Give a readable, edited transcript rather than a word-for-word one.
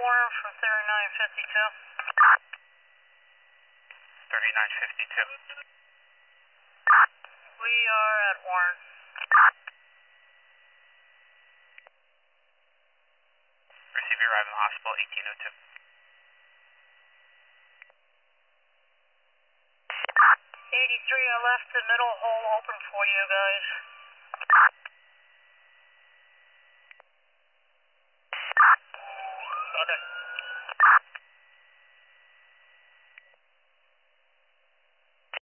Warren from 3952. 3952. We are at Warren. Receive your arrival in the hospital, 1802. 83, I left the middle hole open for you guys. Okay.